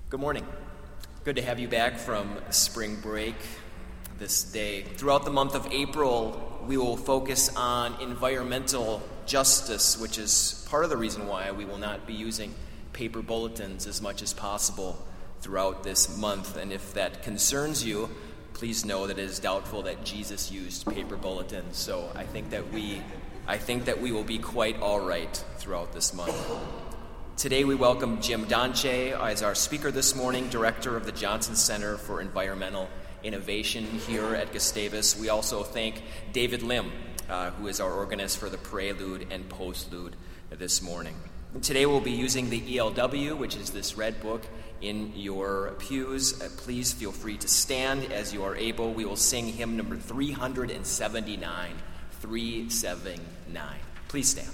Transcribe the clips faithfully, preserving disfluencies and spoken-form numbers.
Good morning. Good to have you back from spring break this day. Throughout the month of April, we will focus on environmental justice, which is part of the reason why we will not be using paper bulletins as much as possible throughout this month. And if that concerns you, please know that it is doubtful that Jesus used paper bulletins. So I think that we, I think that we will be quite all right throughout this month. Today we welcome Jim Donche as our speaker this morning, director of the Johnson Center for Environmental Innovation here at Gustavus. We also thank David Lim, uh, who is our organist for the prelude and postlude this morning. And today we'll be using the E L W, which is this red book, in your pews. Uh, please feel free to stand as you are able. We will sing hymn number three seventy-nine, three seventy-nine. Please stand.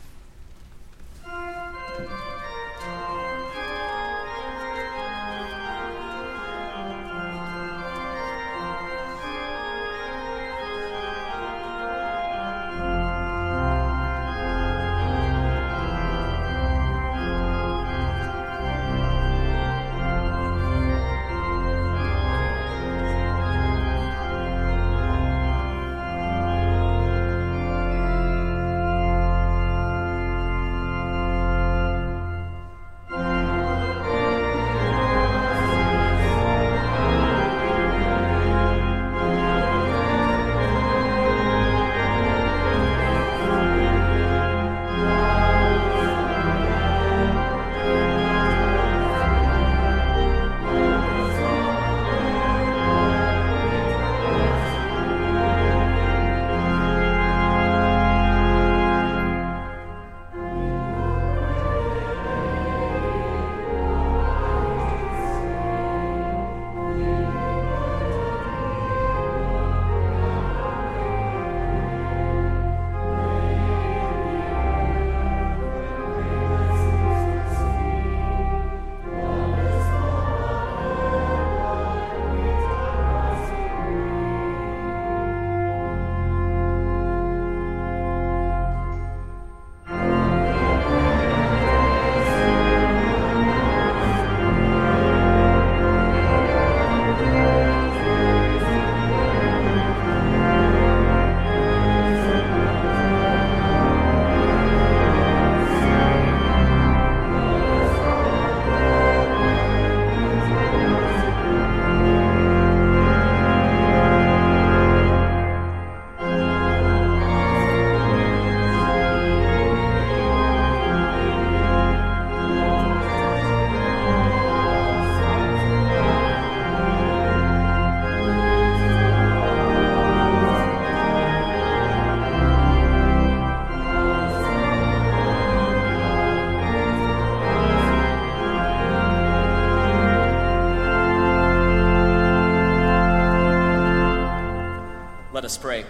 Let us pray.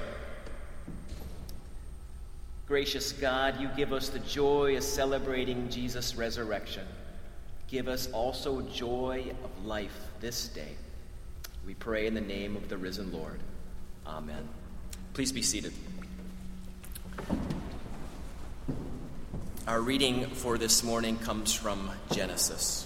Gracious God, you give us the joy of celebrating Jesus' resurrection. Give us also joy of life this day. We pray in the name of the risen Lord. Amen. Please be seated. Our reading for this morning comes from Genesis.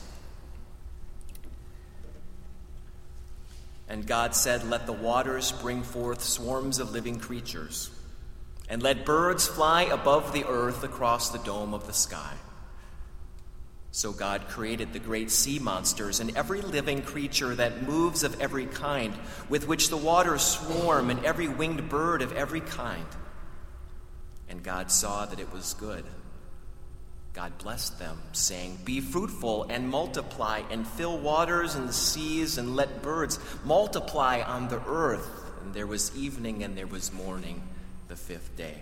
And God said, "Let the waters bring forth swarms of living creatures, and let birds fly above the earth across the dome of the sky." So God created the great sea monsters and every living creature that moves of every kind, with which the waters swarm, and every winged bird of every kind. And God saw that it was good. God blessed them, saying, "Be fruitful and multiply, and fill waters and the seas, and let birds multiply on the earth." And there was evening and there was morning the fifth day.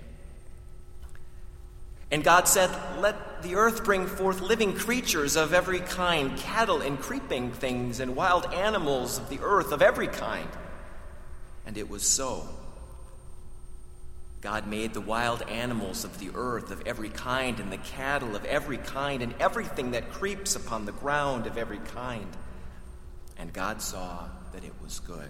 And God said, "Let the earth bring forth living creatures of every kind, cattle and creeping things, and wild animals of the earth of every kind." And it was so. God made the wild animals of the earth of every kind, and the cattle of every kind, and everything that creeps upon the ground of every kind. And God saw that it was good.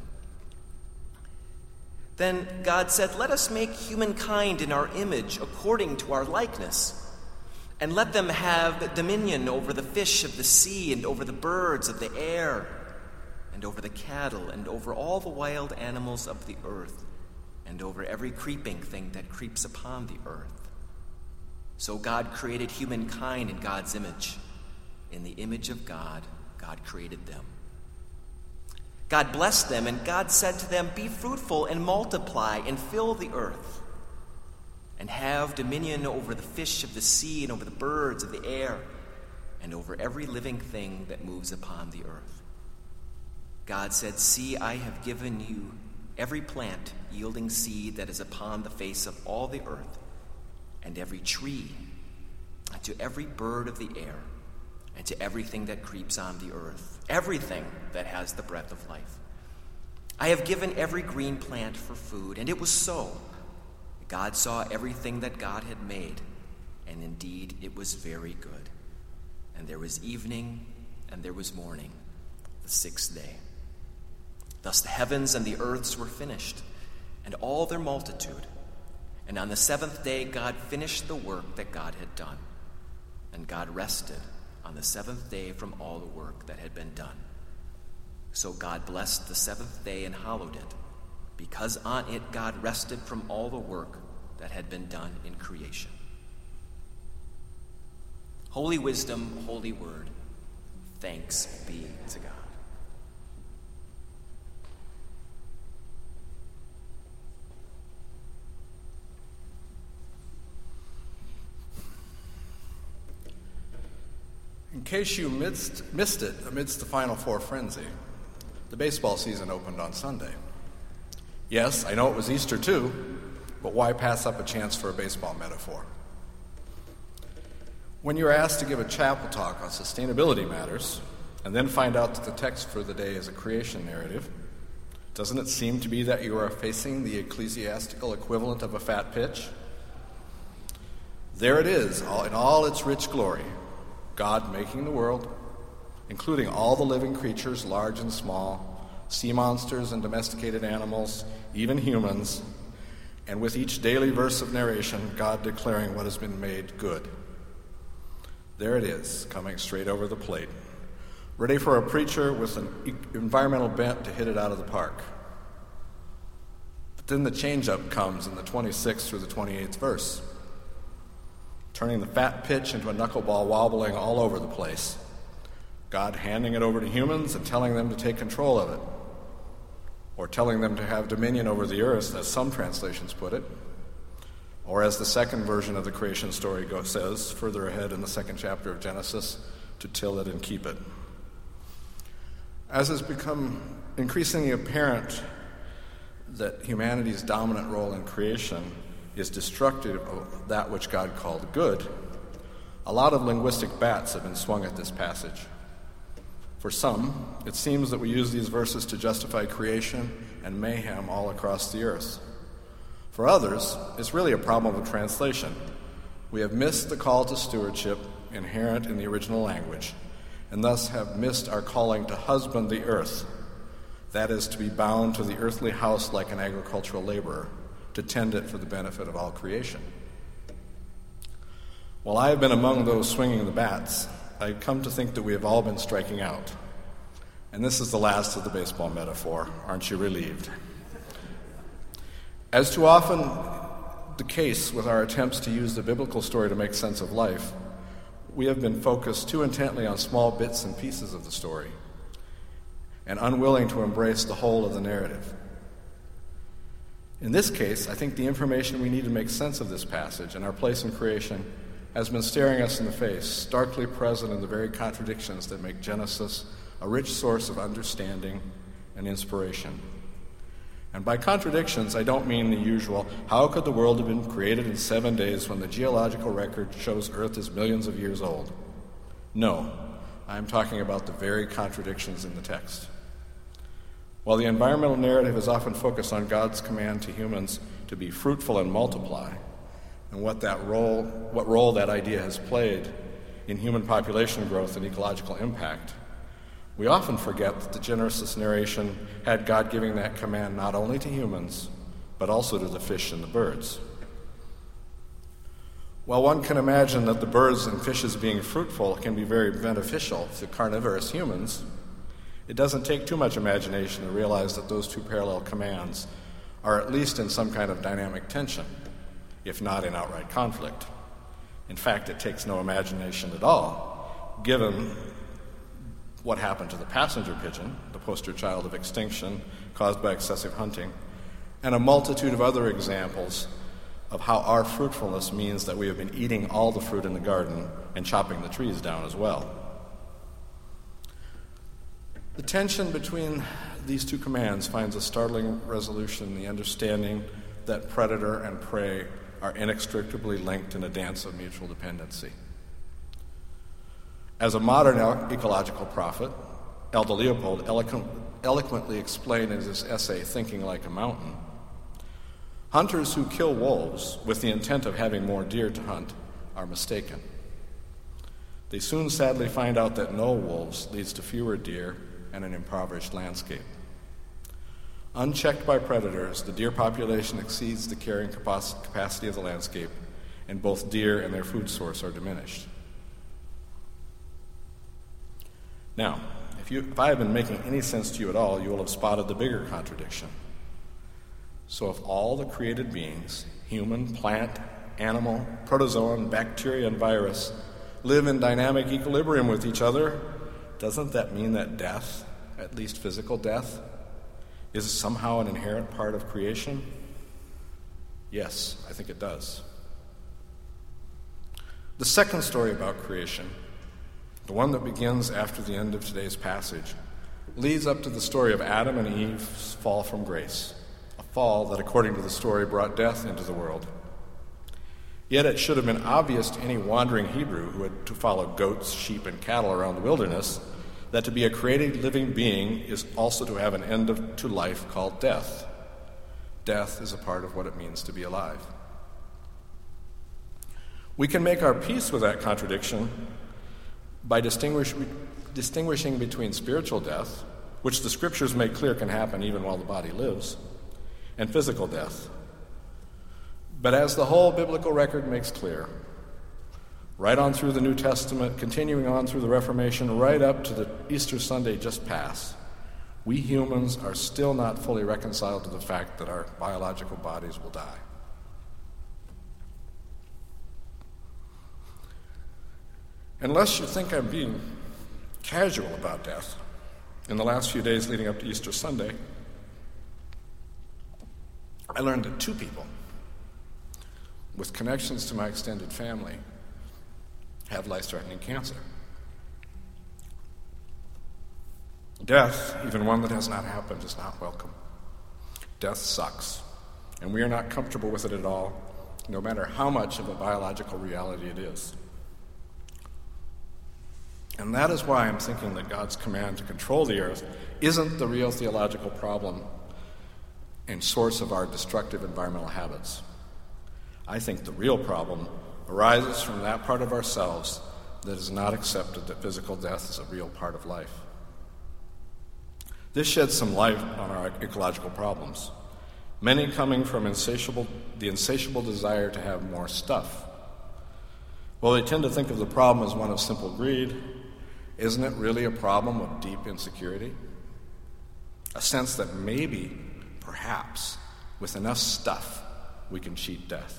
Then God said, "Let us make humankind in our image, according to our likeness, And let them have dominion over the fish of the sea, and over the birds of the air, and over the cattle, and over all the wild animals of the earth, and over every creeping thing that creeps upon the earth. So God created humankind in God's image. In the image of God, God created them. God blessed them, and God said to them, "Be fruitful and multiply, and fill the earth, and have dominion over the fish of the sea, and over the birds of the air, and over every living thing that moves upon the earth." God said, "See, I have given you every plant yielding seed that is upon the face of all the earth, and every tree, and to every bird of the air, and to everything that creeps on the earth, everything that has the breath of life. I have given every green plant for food." And it was so. God saw everything that God had made, and indeed it was very good. And there was evening, and there was morning, the sixth day. Thus the heavens and the earths were finished, and all their multitude. And on the seventh day God finished the work that God had done. And God rested on the seventh day from all the work that had been done. So God blessed the seventh day and hallowed it, because on it God rested from all the work that had been done in creation. Holy wisdom, holy word, thanks be to God. In case you missed, missed it amidst the Final Four frenzy, the baseball season opened on Sunday. Yes, I know it was Easter too, but why pass up a chance for a baseball metaphor? When you're asked to give a chapel talk on sustainability matters, and then find out that the text for the day is a creation narrative, doesn't it seem to be that you are facing the ecclesiastical equivalent of a fat pitch? There it is, all, in all its rich glory. God making the world, including all the living creatures, large and small, sea monsters and domesticated animals, even humans, and with each daily verse of narration, God declaring what has been made good. There it is, coming straight over the plate, ready for a preacher with an environmental bent to hit it out of the park. But then the change-up comes in the twenty-sixth through the twenty-eighth verse, turning the fat pitch into a knuckleball wobbling all over the place. God handing it over to humans and telling them to take control of it, or telling them to have dominion over the earth, as some translations put it, or as the second version of the creation story go, says, further ahead in the second chapter of Genesis, to till it and keep it. As has become increasingly apparent that humanity's dominant role in creation is destructive of that which God called good, a lot of linguistic bats have been swung at this passage. For some, it seems that we use these verses to justify creation and mayhem all across the earth. For others, it's really a problem of translation. We have missed the call to stewardship inherent in the original language, and thus have missed our calling to husband the earth, that is, to be bound to the earthly house like an agricultural laborer, to tend it for the benefit of all creation. While I have been among those swinging the bats, I've come to think that we have all been striking out. And this is the last of the baseball metaphor. Aren't you relieved? As too often the case with our attempts to use the biblical story to make sense of life, we have been focused too intently on small bits and pieces of the story, and unwilling to embrace the whole of the narrative. In this case, I think the information we need to make sense of this passage and our place in creation has been staring us in the face, starkly present in the very contradictions that make Genesis a rich source of understanding and inspiration. And by contradictions, I don't mean the usual, how could the world have been created in seven days when the geological record shows Earth is millions of years old? No, I'm talking about the very contradictions in the text. While the environmental narrative is often focused on God's command to humans to be fruitful and multiply, and what that role, what role that idea has played in human population growth and ecological impact, we often forget that the Genesis narration had God giving that command not only to humans, but also to the fish and the birds. While one can imagine that the birds and fishes being fruitful can be very beneficial to carnivorous humans, it doesn't take too much imagination to realize that those two parallel commands are at least in some kind of dynamic tension, if not in outright conflict. In fact, it takes no imagination at all, given what happened to the passenger pigeon, the poster child of extinction caused by excessive hunting, and a multitude of other examples of how our fruitfulness means that we have been eating all the fruit in the garden and chopping the trees down as well. The tension between these two commands finds a startling resolution in the understanding that predator and prey are inextricably linked in a dance of mutual dependency. As a modern ecological prophet, Aldo Leopold eloquent, eloquently explained in his essay, Thinking Like a Mountain, hunters who kill wolves with the intent of having more deer to hunt are mistaken. They soon sadly find out that no wolves leads to fewer deer and an impoverished landscape. Unchecked by predators, the deer population exceeds the carrying capacity of the landscape, and both deer and their food source are diminished. Now, if, you, if I have been making any sense to you at all, you will have spotted the bigger contradiction. So if all the created beings, human, plant, animal, protozoan, bacteria, and virus, live in dynamic equilibrium with each other, doesn't that mean that death, at least physical death, is somehow an inherent part of creation? Yes, I think it does. The second story about creation, the one that begins after the end of today's passage, leads up to the story of Adam and Eve's fall from grace, a fall that, according to the story, brought death into the world. Yet it should have been obvious to any wandering Hebrew who had to follow goats, sheep, and cattle around the wilderness that to be a created living being is also to have an end of, to life called death. Death is a part of what it means to be alive. We can make our peace with that contradiction by distinguish, distinguishing between spiritual death, which the scriptures make clear can happen even while the body lives, and physical death. But as the whole biblical record makes clear, right on through the New Testament, continuing on through the Reformation, right up to the Easter Sunday just past, we humans are still not fully reconciled to the fact that our biological bodies will die. Unless you think I'm being casual about death, in the last few days leading up to Easter Sunday, I learned that two people with connections to my extended family have life-threatening cancer. Death, even one that has not happened, is not welcome. Death sucks, and we are not comfortable with it at all, no matter how much of a biological reality it is. And that is why I'm thinking that God's command to control the earth isn't the real theological problem and source of our destructive environmental habits. I think the real problem arises from that part of ourselves that has not accepted that physical death is a real part of life. This sheds some light on our ecological problems, many coming from insatiable, the insatiable desire to have more stuff. While we tend to think of the problem as one of simple greed, isn't it really a problem of deep insecurity? A sense that maybe, perhaps, with enough stuff, we can cheat death.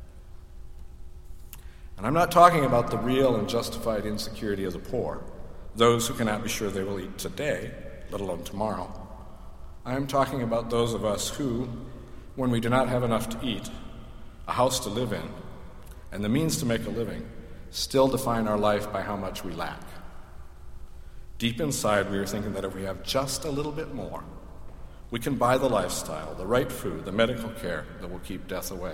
And I'm not talking about the real and justified insecurity of the poor, those who cannot be sure they will eat today, let alone tomorrow. I am talking about those of us who, when we do not have enough to eat, a house to live in, and the means to make a living, still define our life by how much we lack. Deep inside, we are thinking that if we have just a little bit more, we can buy the lifestyle, the right food, the medical care that will keep death away.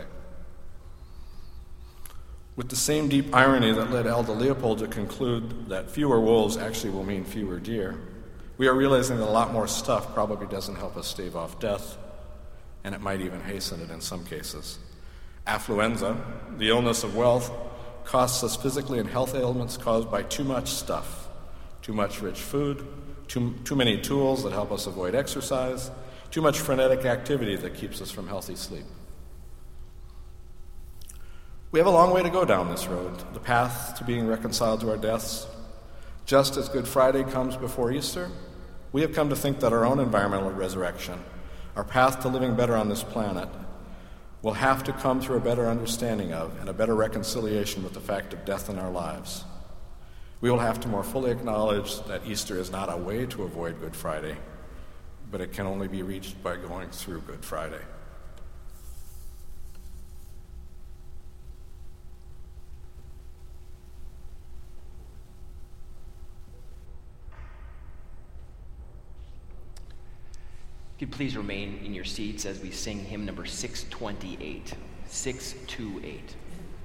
With the same deep irony that led Aldo Leopold to conclude that fewer wolves actually will mean fewer deer, we are realizing that a lot more stuff probably doesn't help us stave off death, and it might even hasten it in some cases. Affluenza, the illness of wealth, costs us physically and health ailments caused by too much stuff. Too much rich food, too, too many tools that help us avoid exercise, too much frenetic activity that keeps us from healthy sleep. We have a long way to go down this road, the path to being reconciled to our deaths. Just as Good Friday comes before Easter, we have come to think that our own environmental resurrection, our path to living better on this planet, will have to come through a better understanding of and a better reconciliation with the fact of death in our lives. We will have to more fully acknowledge that Easter is not a way to avoid Good Friday, but it can only be reached by going through Good Friday. If you'd please remain in your seats as we sing hymn number six twenty-eight, six twenty-eight.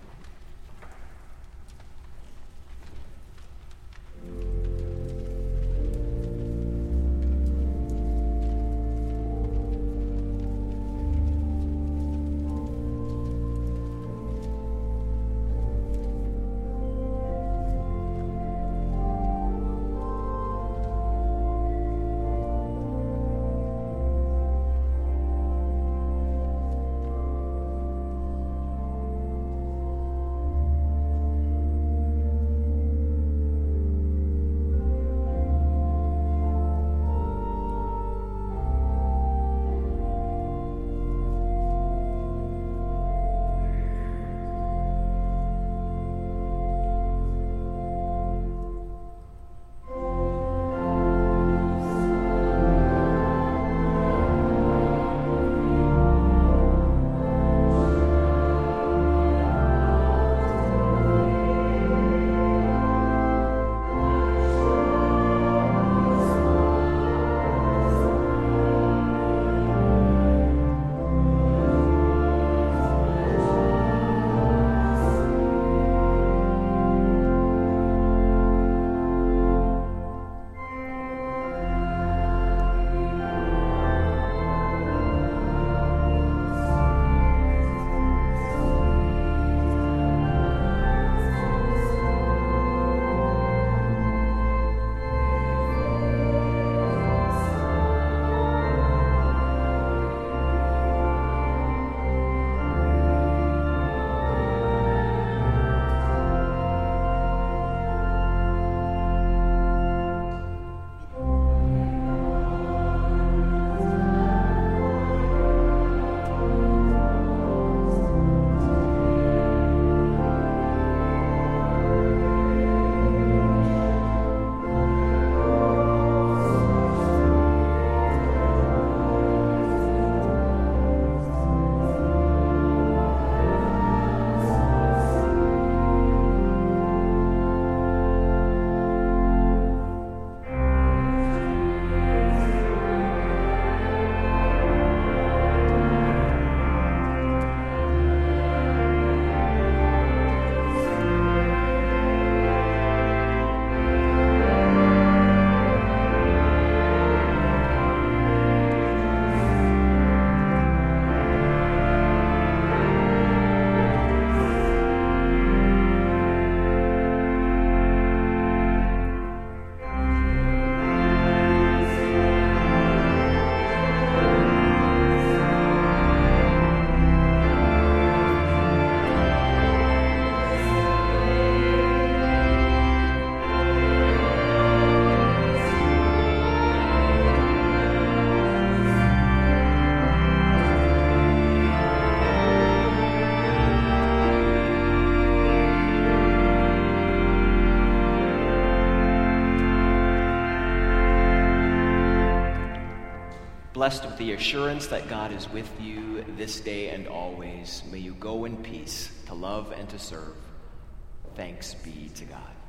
Blessed with the assurance that God is with you this day and always, may you go in peace to love and to serve. Thanks be to God.